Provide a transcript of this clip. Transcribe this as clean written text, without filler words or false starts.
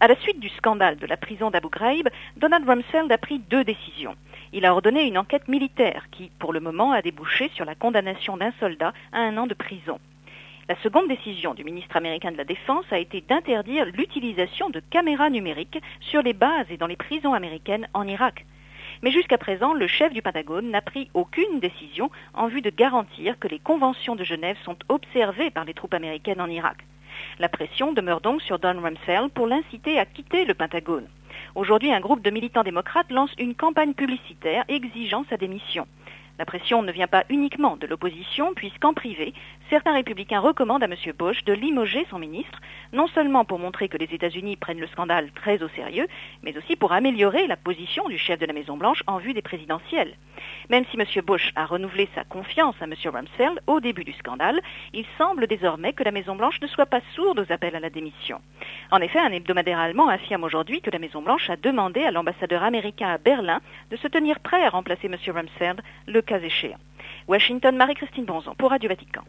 À la suite du scandale de la prison d'Abu Ghraib, Donald Rumsfeld a pris 2 décisions. Il a ordonné une enquête militaire qui, pour le moment, a débouché sur la condamnation d'un soldat à 1 an de prison. La seconde décision du ministre américain de la Défense a été d'interdire l'utilisation de caméras numériques sur les bases et dans les prisons américaines en Irak. Mais jusqu'à présent, le chef du Pentagone n'a pris aucune décision en vue de garantir que les conventions de Genève sont observées par les troupes américaines en Irak. La pression demeure donc sur Don Rumsfeld pour l'inciter à quitter le Pentagone. Aujourd'hui, un groupe de militants démocrates lance une campagne publicitaire exigeant sa démission. La pression ne vient pas uniquement de l'opposition, puisqu'en privé, certains républicains recommandent à M. Bush de limoger son ministre, non seulement pour montrer que les États-Unis prennent le scandale très au sérieux, mais aussi pour améliorer la position du chef de la Maison-Blanche en vue des présidentielles. Même si M. Bush a renouvelé sa confiance à M. Rumsfeld au début du scandale, il semble désormais que la Maison-Blanche ne soit pas sourde aux appels à la démission. En effet, un hebdomadaire allemand affirme aujourd'hui que la Maison-Blanche a demandé à l'ambassadeur américain à Berlin de se tenir prêt à remplacer M. Rumsfeld le cas échéant. Washington, Marie-Christine Bonzon pour Radio Vatican.